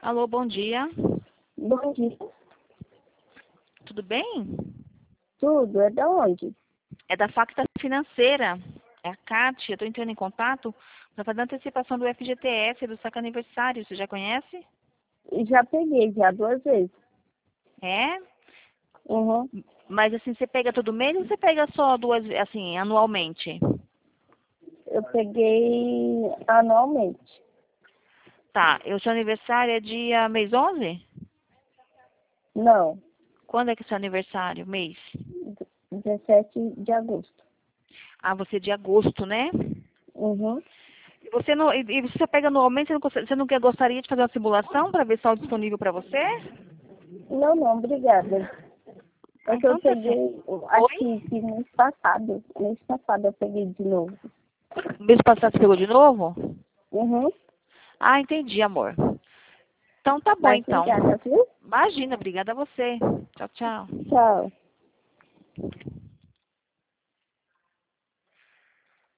Alô, bom dia. Bom dia. Tudo bem? Tudo? É da onde? É da Facta Financeira. É a Cátia. Eu estou entrando em contato para fazer a antecipação do FGTS do saque aniversário. Você já conhece? Já peguei, já 2 vezes. É? Uhum. Mas assim, você pega todo mês ou você pega só duas, assim, anualmente? Eu peguei anualmente. Tá. E o seu aniversário é dia mês 11? Não, Quando é que é seu aniversário? Mês? 17 de agosto. Ah, você é de agosto, né? Uhum. E você não, e você pega anualmente, você não gostaria de fazer uma simulação para ver se é disponível para você? Não, não, obrigada. Ah, É que eu então tá peguei, certo. acho Oi? que mês passado. Mês passado eu peguei de novo. Mês passado você pegou de novo? Uhum. Ah, entendi, amor. Então tá bom, Mas então. obrigada, viu? Imagina, obrigada a você. Tchau, tchau. Tchau.